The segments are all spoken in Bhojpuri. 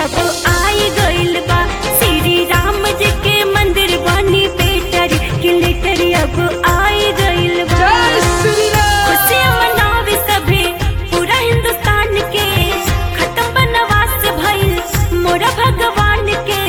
अब आई गइल बा। श्री राम जी के मंदिर बनी बेटर के लेटर अब आई गइल बा। खुशियाँ मनावे सभे पूरा हिंदुस्तान के, खत्म बनवास भइल मोरा भगवान के।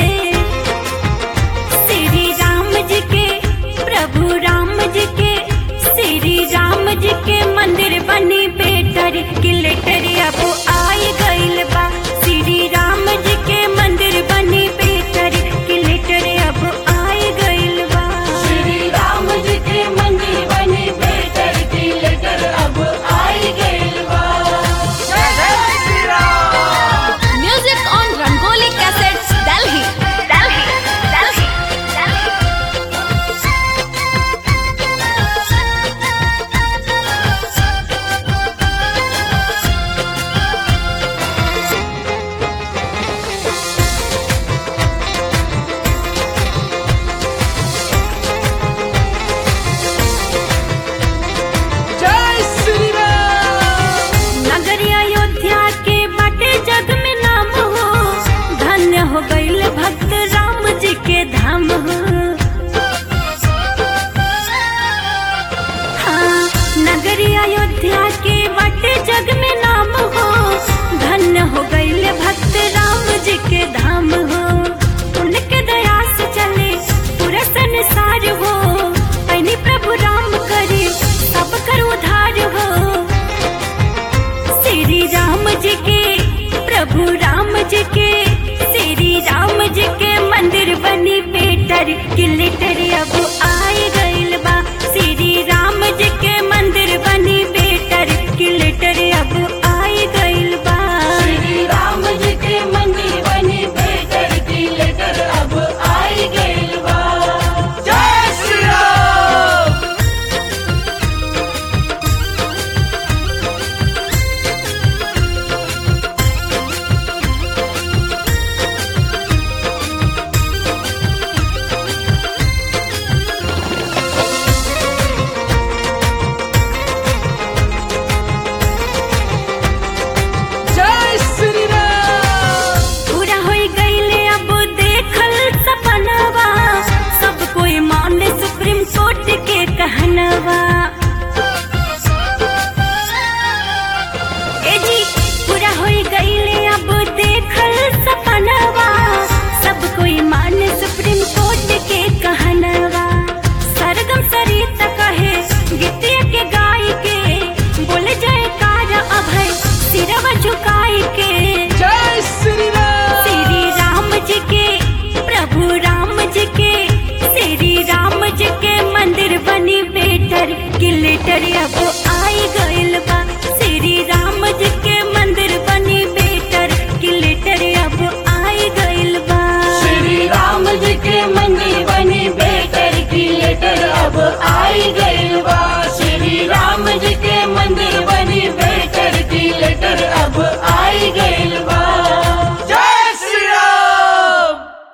श्री राम जी के प्रभु राम जी के, श्री राम जी के मंदिर बनी बेटर के लेटर अब आई गइल बा। श्री राम जी के मंदिर बनी बेटर के लेटर अब आई गइल बा। श्री राम जी के मंदिर बनी बेटर की लेटर अब आई गइल बा। जय जय Shri Ram. Music on Rangoli Cassettes, Delhi. Delhi. Delhi. जय श्री राम। नगर अयोध्या के बाटे जग में नाम हो, धन्य हो गइल भक्त राम जी के धाम हो। हाँ, नगर अयोध्या के बाटे जग में नाम हो, धन्य हो गइल भक्त राम जी के धाम हो। उनके दया से चले पूरा संसार हो, ऐनी प्रभु राम करे सब कर उधार हो। श्री राम जी के प्रभु राम जी के, श्री राम जी के मंदिर बनी बेटर के लेटर अब आई गइल बा। श्री राम जी के मंदिर बनी बेटर के लेटर अब आई गइल बा। श्री राम जी के मंदिर बनी बेटर की लेटर अब आई गइल बा। जय श्री राम। जय श्री राम। पूरा होई गइले अब देखल सपनवा, सब कोई माने सुप्रीम कोर्ट के कहनवा। ए जी पूरा होई गइले अब देखल सपनवा, सब कोई माने सुप्रीम कोर्ट के कहनवा। सरगम सरिता कहे गीतिया के गाय के, बोले जयकार अभय सिरवा झुकाई के। जय श्री राम। श्री राम जी के प्रभु राम जी के, श्री राम जी के मंदिर बनी बेटर के लेटर अब